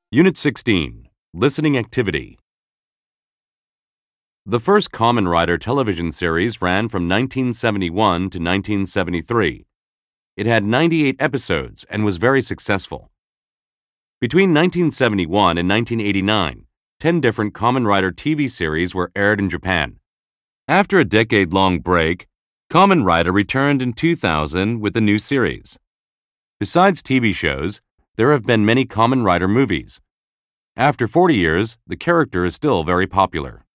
Unit 16, Listening Activity. The first Kamen Rider television series ran from 1971 to 1973. It had 98 episodes and was very successful. Between 1971 and 1989, 10 different Kamen Rider TV series were aired in Japan. After a decade-long break, Kamen Rider returned in 2000 with a new series. Besides TV shows, there have been many Kamen Rider movies. After 40 years, the character is still very popular.